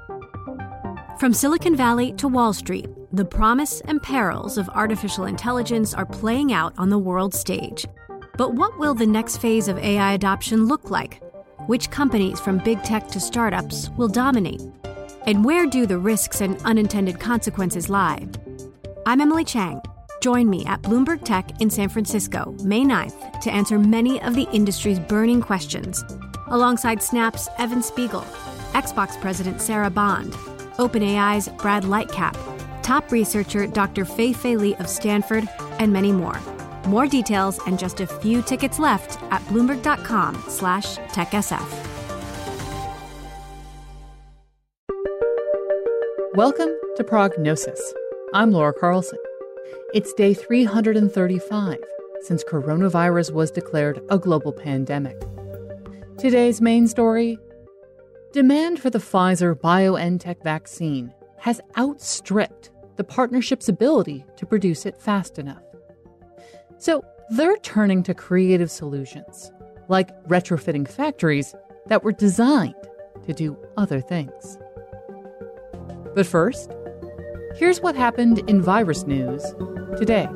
From Silicon Valley to Wall Street, the promise and perils of artificial intelligence are playing out on the world stage. But what will the next phase of AI adoption look like? Which companies from big tech to startups will dominate? And where do the risks and unintended consequences lie? I'm Emily Chang. Join me at Bloomberg Tech in San Francisco, May 9th, to answer many of the industry's burning questions, alongside Snap's Evan Spiegel, Xbox President Sarah Bond, OpenAI's Brad Lightcap, top researcher Dr. Fei-Fei Li of Stanford, and many more. More details and just a few tickets left at Bloomberg.com/TechSF. Welcome to Prognosis. I'm Laura Carlson. It's day 335 since coronavirus was declared a global pandemic. Today's main story: demand for the Pfizer-BioNTech vaccine has outstripped the partnership's ability to produce it fast enough. So they're turning to creative solutions, like retrofitting factories that were designed to do other things. But first, here's what happened in virus news today.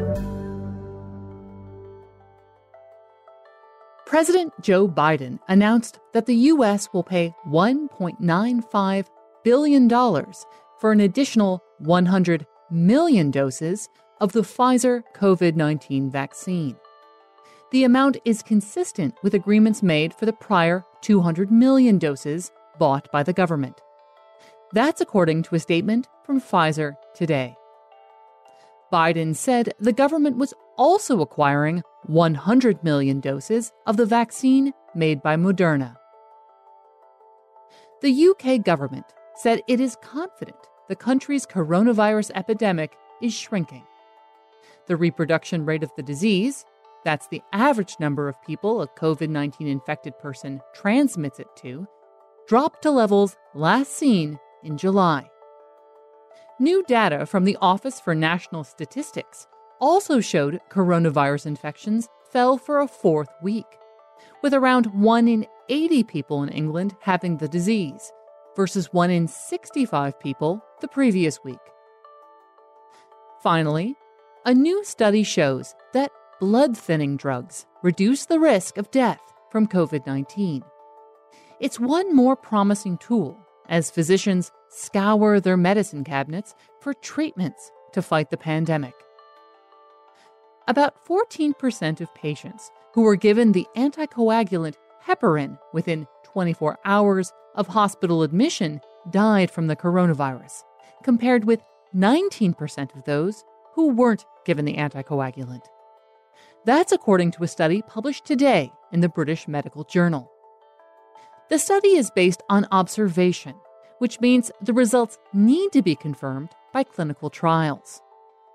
President Joe Biden announced that the U.S. will pay $1.95 billion for an additional 100 million doses of the Pfizer COVID-19 vaccine. The amount is consistent with agreements made for the prior 200 million doses bought by the government. That's according to a statement from Pfizer today. Biden said the government was also acquiring 100 million doses of the vaccine made by Moderna. The UK government said it is confident the country's coronavirus epidemic is shrinking. The reproduction rate of the disease, that's the average number of people a COVID-19 infected person transmits it to, dropped to levels last seen in July. New data from the Office for National Statistics also showed coronavirus infections fell for a fourth week, with around 1 in 80 people in England having the disease, versus 1 in 65 people the previous week. Finally, a new study shows that blood-thinning drugs reduce the risk of death from COVID-19. It's one more promising tool as physicians scour their medicine cabinets for treatments to fight the pandemic. About 14% of patients who were given the anticoagulant heparin within 24 hours of hospital admission died from the coronavirus, compared with 19% of those who weren't given the anticoagulant. That's according to a study published today in the British Medical Journal. The study is based on observation, which means the results need to be confirmed by clinical trials.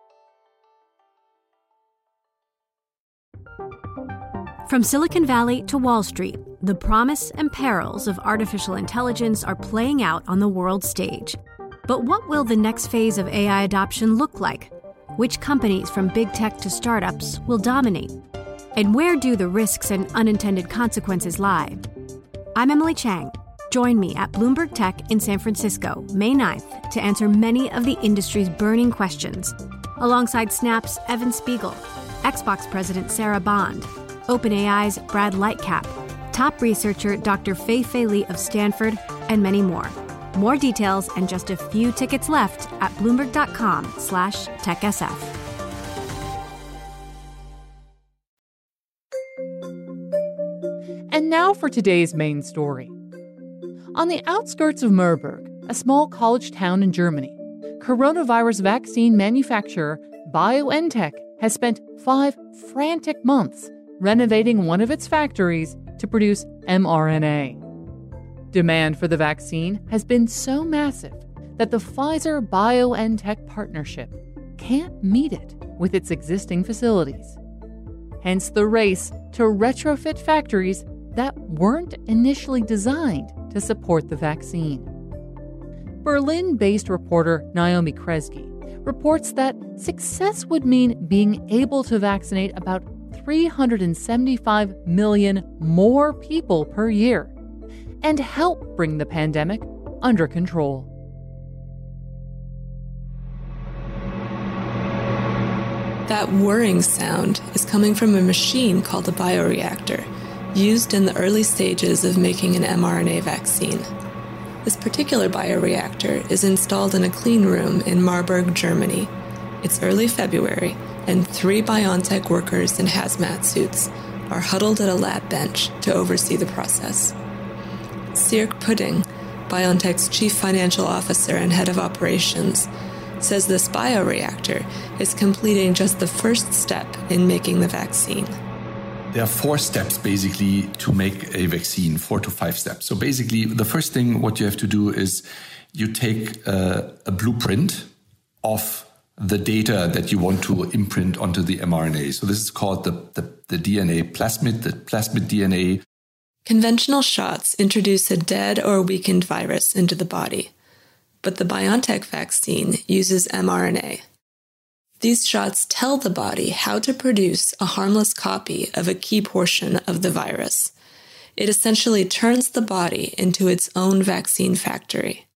From Silicon Valley to Wall Street, the promise and perils of artificial intelligence are playing out on the world stage. But what will the next phase of AI adoption look like? Which companies from big tech to startups will dominate? And where do the risks and unintended consequences lie? I'm Emily Chang. Join me at Bloomberg Tech in San Francisco, May 9th, to answer many of the industry's burning questions, alongside Snap's Evan Spiegel, Xbox President Sarah Bond, OpenAI's Brad Lightcap, top researcher Dr. Fei-Fei Li of Stanford, and many more. More details and just a few tickets left at Bloomberg.com/TechSF. And now for today's main story. On the outskirts of Marburg, a small college town in Germany, coronavirus vaccine manufacturer BioNTech has spent 5 frantic months renovating one of its factories to produce mRNA. Demand for the vaccine has been so massive that the Pfizer-BioNTech partnership can't meet it with its existing facilities. Hence the race to retrofit factories that weren't initially designed to support the vaccine. Berlin-based reporter Naomi Kresge reports that success would mean being able to vaccinate about 375 million more people per year and help bring the pandemic under control. That whirring sound is coming from a machine called a bioreactor, used in the early stages of making an mRNA vaccine. This particular bioreactor is installed in a clean room in Marburg, Germany. It's early February, and 3 BioNTech workers in hazmat suits are huddled at a lab bench to oversee the process. Sierk Pudding, BioNTech's chief financial officer and head of operations, says this bioreactor is completing just the first step in making the vaccine. There are 4 steps basically to make a vaccine, 4 to 5 steps. So basically the first thing what you have to do is you take a blueprint of the data that you want to imprint onto the mRNA. So this is called the DNA plasmid, the plasmid DNA. Conventional shots introduce a dead or weakened virus into the body, but the BioNTech vaccine uses mRNA. These shots tell the body how to produce a harmless copy of a key portion of the virus. It essentially turns the body into its own vaccine factory.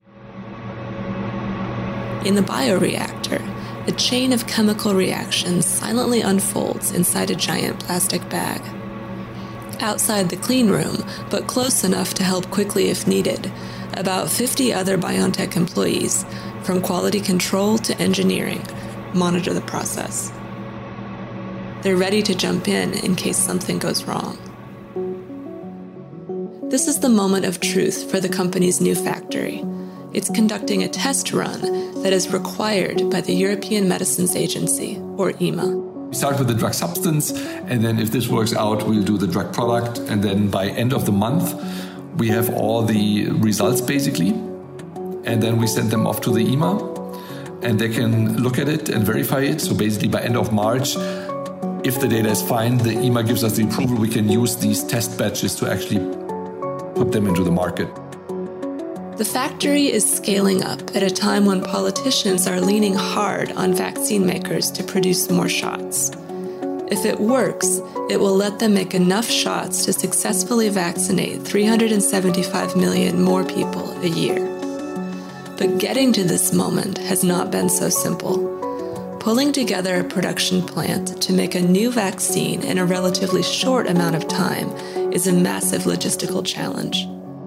In the bioreactor, a chain of chemical reactions silently unfolds inside a giant plastic bag. Outside the clean room, but close enough to help quickly if needed, about 50 other BioNTech employees, from quality control to engineering, monitor the process. They're ready to jump in case something goes wrong. This is the moment of truth for the company's new factory. It's conducting a test run that is required by the European Medicines Agency, or EMA. We start with the drug substance, and then if this works out, we'll do the drug product. And then by end of the month, we have all the results basically. And then we send them off to the EMA, and they can look at it and verify it. So basically by end of March, if the data is fine, the EMA gives us the approval. We can use these test batches to actually put them into the market. The factory is scaling up at a time when politicians are leaning hard on vaccine makers to produce more shots. If it works, it will let them make enough shots to successfully vaccinate 375 million more people a year. But getting to this moment has not been so simple. Pulling together a production plant to make a new vaccine in a relatively short amount of time is a massive logistical challenge.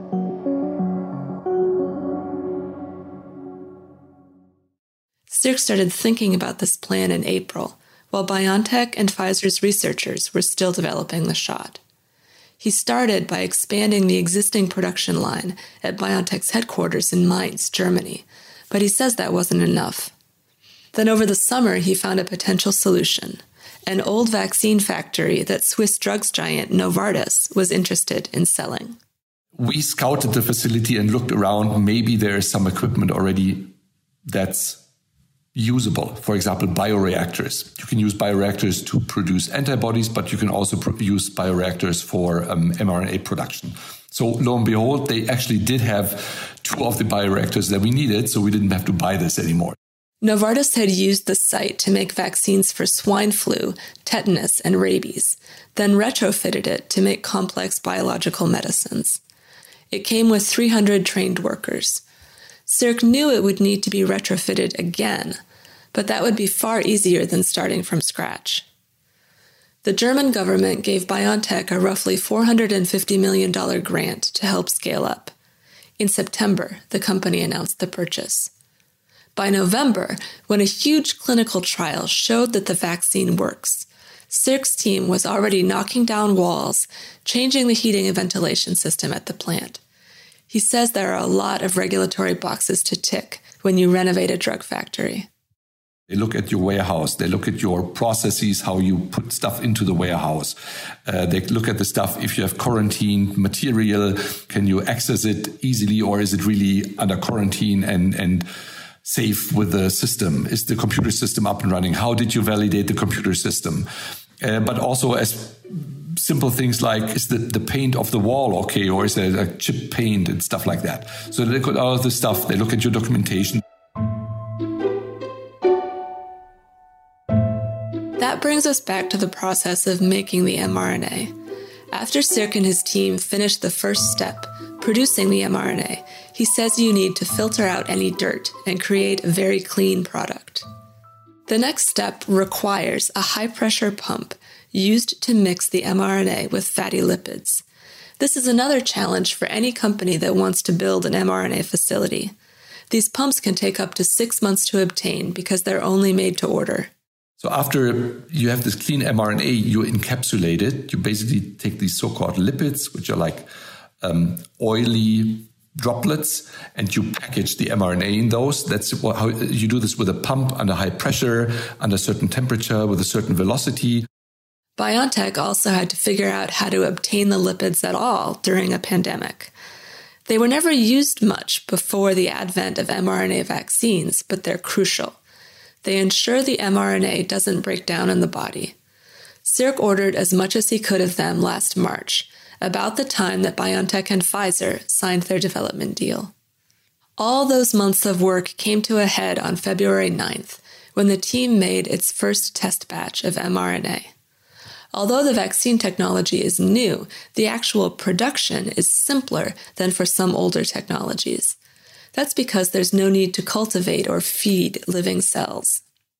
Sierk started thinking about this plan in April, while BioNTech and Pfizer's researchers were still developing the shot. He started by expanding the existing production line at BioNTech's headquarters in Mainz, Germany, but he says that wasn't enough. Then over the summer, he found a potential solution, an old vaccine factory that Swiss drugs giant Novartis was interested in selling. We scouted the facility and looked around. Maybe there is some equipment already that's usable. For example, bioreactors. You can use bioreactors to produce antibodies, but you can also use bioreactors for mRNA production. So lo and behold, they actually did have 2 of the bioreactors that we needed, so we didn't have to buy this anymore. Novartis had used the site to make vaccines for swine flu, tetanus, and rabies, then retrofitted it to make complex biological medicines. It came with 300 trained workers. Sierk knew it would need to be retrofitted again, but that would be far easier than starting from scratch. The German government gave BioNTech a roughly $450 million grant to help scale up. In September, the company announced the purchase. By November, when a huge clinical trial showed that the vaccine works, Sierk's team was already knocking down walls, changing the heating and ventilation system at the plant. He says there are a lot of regulatory boxes to tick when you renovate a drug factory. They look at your warehouse. They look at your processes, how you put stuff into the warehouse. They look at the stuff, if you have quarantined material, can you access it easily, or is it really under quarantine and safe with the system? Is the computer system up and running? How did you validate the computer system? But also as simple things like, is the paint of the wall okay, or is there a chip paint and stuff like that? So they look at all of this stuff. They look at your documentation. That brings us back to the process of making the mRNA. After Sierk and his team finished the first step, producing the mRNA, He says you need to filter out any dirt and create a very clean product. The next step requires a high-pressure pump used to mix the mRNA with fatty lipids. This is another challenge for any company that wants to build an mRNA facility. These pumps can take up to 6 months to obtain because they're only made to order. So after you have this clean mRNA, you encapsulate it. You basically take these so-called lipids, which are like oily droplets, and you package the mRNA in those. That's how you do this with a pump under high pressure, under a certain temperature, with a certain velocity. BioNTech also had to figure out how to obtain the lipids at all during a pandemic. They were never used much before the advent of mRNA vaccines, but they're crucial. They ensure the mRNA doesn't break down in the body. Sierk ordered as much as he could of them last March, about the time that BioNTech and Pfizer signed their development deal. All those months of work came to a head on February 9th, when the team made its first test batch of mRNA. Although the vaccine technology is new, the actual production is simpler than for some older technologies. That's because there's no need to cultivate or feed living cells.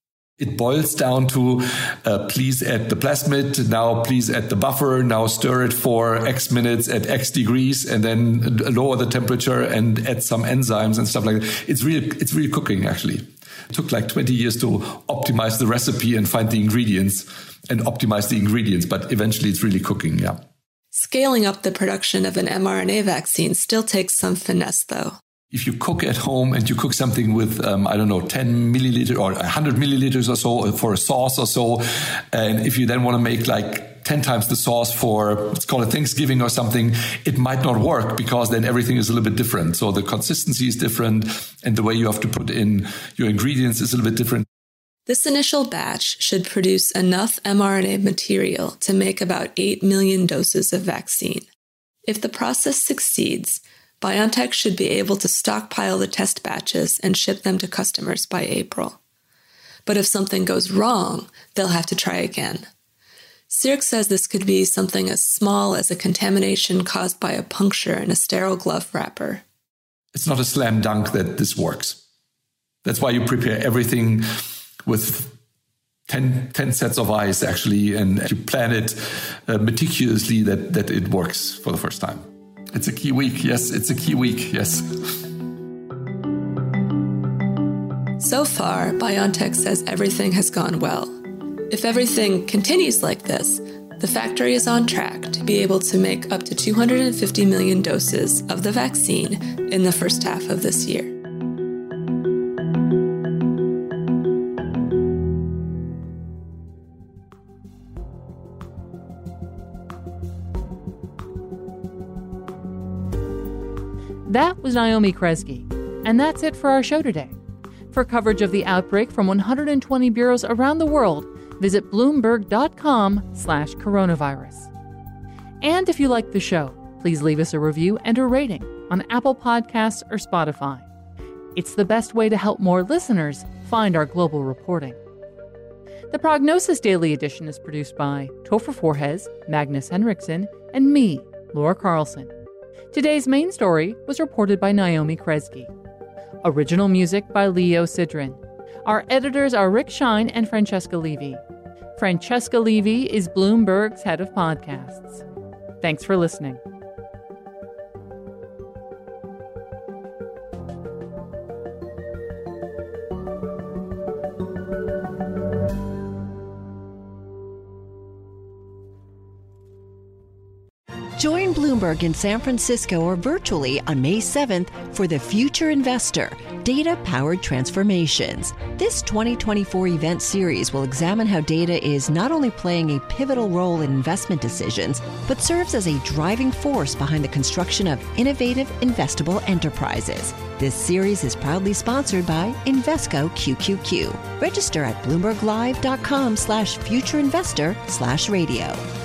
It boils down to please add the plasmid, now please add the buffer, now stir it for X minutes at X degrees, and then lower the temperature and add some enzymes and stuff like that. It's really cooking, actually. It took like 20 years to optimize the recipe and find the ingredients and optimize the ingredients, but eventually it's really cooking, yeah. Scaling up the production of an mRNA vaccine still takes some finesse, though. If you cook at home and you cook something with, 10 milliliters or 100 milliliters or so for a sauce or so, and if you then want to make like 10 times the sauce for, let's call it Thanksgiving or something, it might not work because then everything is a little bit different. So the consistency is different and the way you have to put in your ingredients is a little bit different. This initial batch should produce enough mRNA material to make about 8 million doses of vaccine. If the process succeeds, BioNTech should be able to stockpile the test batches and ship them to customers by April. But if something goes wrong, they'll have to try again. Sierk says this could be something as small as a contamination caused by a puncture in a sterile glove wrapper. It's not a slam dunk that this works. That's why you prepare everything with 10 sets of eyes, actually, and you plan it meticulously that it works for the first time. It's a key week. Yes, it's a key week. Yes. So far, BioNTech says everything has gone well. If everything continues like this, the factory is on track to be able to make up to 250 million doses of the vaccine in the first half of this year. That was Naomi Kresge, and that's it for our show today. For coverage of the outbreak from 120 bureaus around the world, visit Bloomberg.com/coronavirus. And if you like the show, please leave us a review and a rating on Apple Podcasts or Spotify. It's the best way to help more listeners find our global reporting. The Prognosis Daily Edition is produced by Topher Forhes, Magnus Henriksen, and me, Laura Carlson. Today's main story was reported by Naomi Kresge. Original music by Leo Sidran. Our editors are Rick Shine and Francesca Levy. Francesca Levy is Bloomberg's head of podcasts. Thanks for listening. Join Bloomberg in San Francisco or virtually on May 7th for The Future Investor, Data-Powered Transformations. This 2024 event series will examine how data is not only playing a pivotal role in investment decisions, but serves as a driving force behind the construction of innovative, investable enterprises. This series is proudly sponsored by Invesco QQQ. Register at BloombergLive.com/futureinvestor/radio.